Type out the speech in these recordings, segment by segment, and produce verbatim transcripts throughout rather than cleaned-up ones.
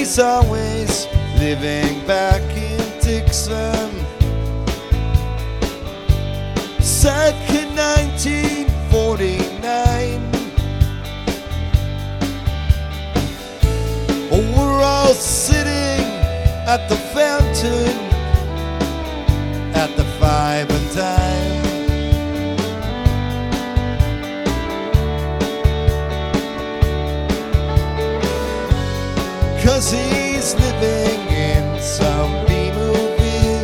he's always living back in Dixon. Circa nineteen forty-nine. We're all sitting at the fountain at the five and dime. Cause he's living in some B-movie.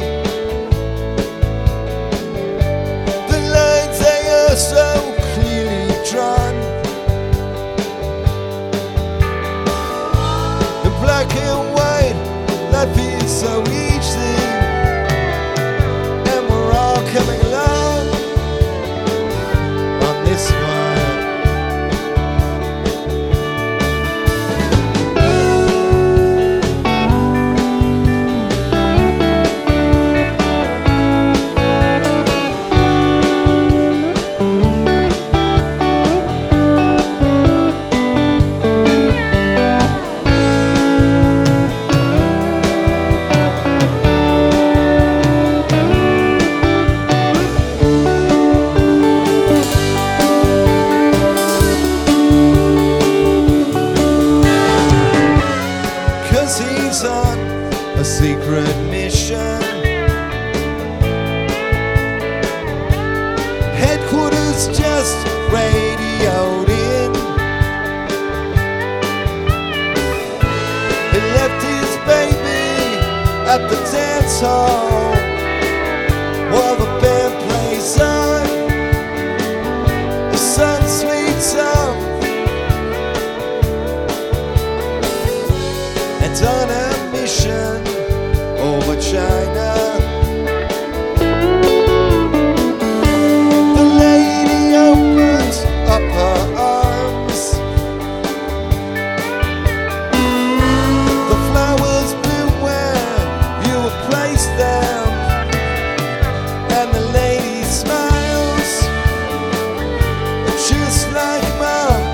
The lines, they are so clearly drawn. The black and white, life is so easy. And we're all coming along on this one. He's on a secret mission. Headquarters just radioed in. He left his baby at the dance hall while the band plays on a sun sweet song. And on a mission over China, the lady opens up her arms. The flowers bloom where you have placed them, and the lady smiles just like mom.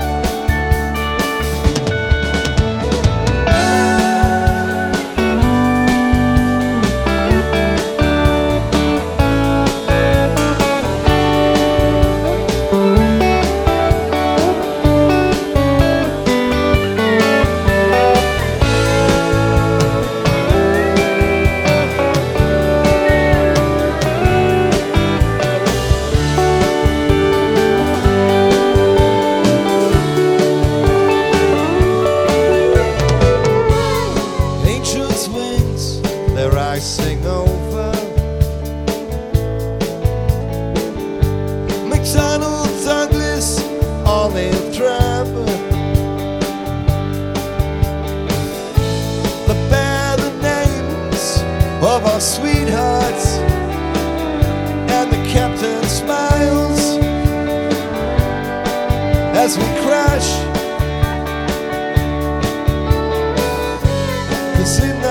Their eyes sing over McDonnell Douglas olive drab. They bear the names of our sweethearts, and the captain smiles as we crash. 'Cause in